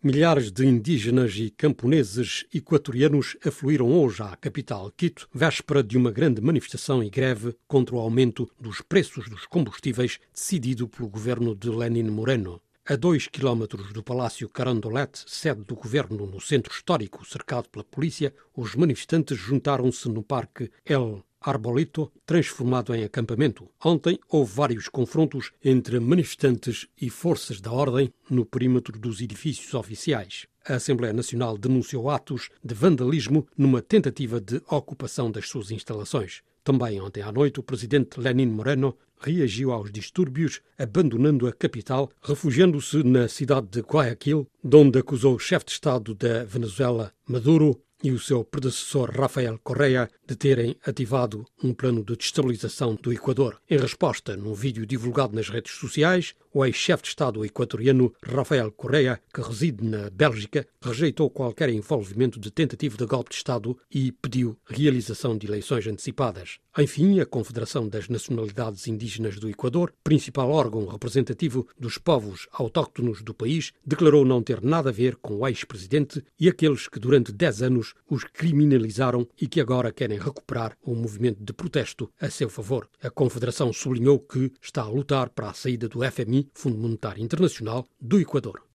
Milhares de indígenas e camponeses equatorianos afluíram hoje à capital, Quito, véspera de uma grande manifestação e greve contra o aumento dos preços dos combustíveis decidido pelo governo de Lenín Moreno. A 2 quilómetros do Palácio Carondelet, sede do governo no centro histórico, cercado pela polícia, os manifestantes juntaram-se no Parque El Arbolito, transformado em acampamento. Ontem houve vários confrontos entre manifestantes e forças da ordem no perímetro dos edifícios oficiais. A Assembleia Nacional denunciou atos de vandalismo numa tentativa de ocupação das suas instalações. Também ontem à noite, o presidente Lenín Moreno reagiu aos distúrbios, abandonando a capital, refugiando-se na cidade de Guayaquil, onde acusou o chefe de Estado da Venezuela, Maduro, e o seu predecessor Rafael Correa de terem ativado um plano de destabilização do Equador. Em resposta, num vídeo divulgado nas redes sociais, o ex-chefe de Estado equatoriano Rafael Correa, que reside na Bélgica, rejeitou qualquer envolvimento de tentativa de golpe de Estado e pediu realização de eleições antecipadas. Enfim, a Confederação das Nacionalidades Indígenas do Equador, principal órgão representativo dos povos autóctonos do país, declarou não ter nada a ver com o ex-presidente e aqueles que durante 10 anos os criminalizaram e que agora querem recuperar o movimento de protesto a seu favor. A Confederação sublinhou que está a lutar para a saída do FMI, Fundo Monetário Internacional, do Equador.